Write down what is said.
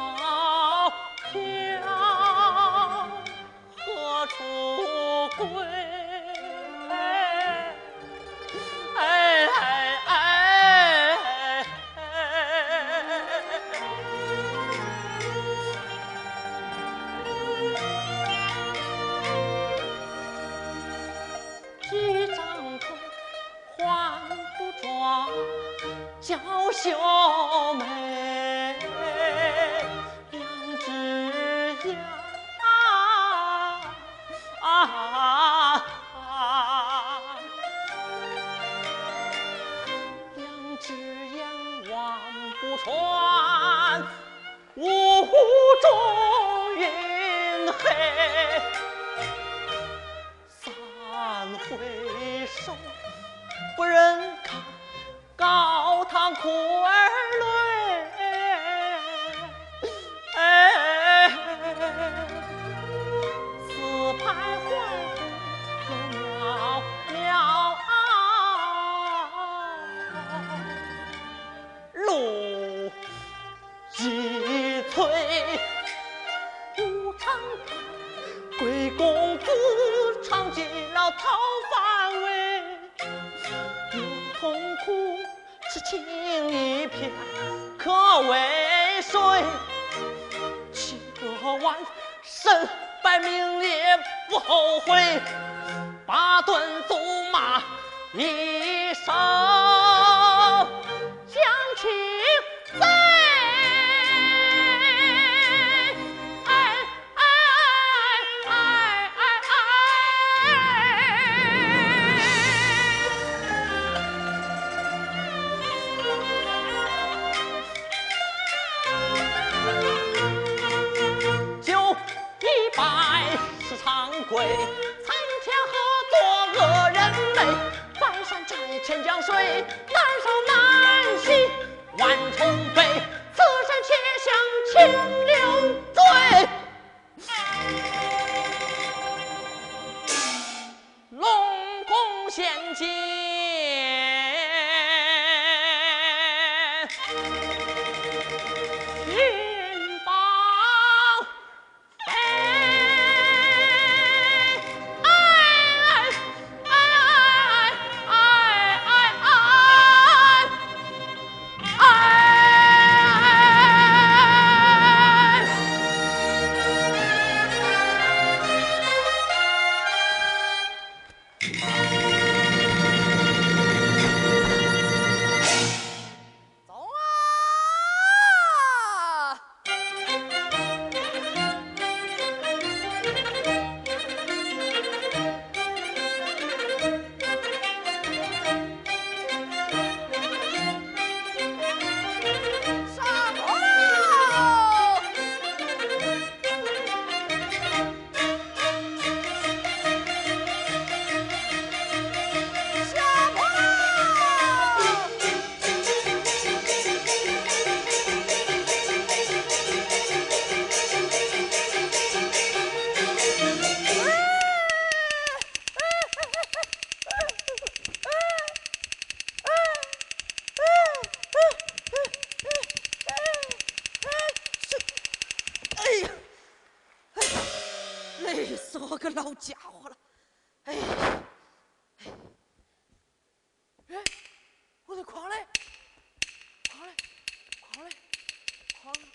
飘，何处归？一张腿换不装，娇秀美，两只眼两只眼望不穿，雾中云黑。三回首不忍看，高堂哭儿泪。四徘徊又渺渺，路几催无常盼。贵公子尝尽了讨饭味，有痛苦痴情一片，可为谁？岂得万身败名裂不后悔，把顿咒骂一声将情贼。贵苍天何作恶人美？白山寨千江水，难上难洗万重悲。此生且向清流追。龙宫仙境。累死我个老家伙了！哎，我的筐嘞，筐嘞，筐嘞，筐。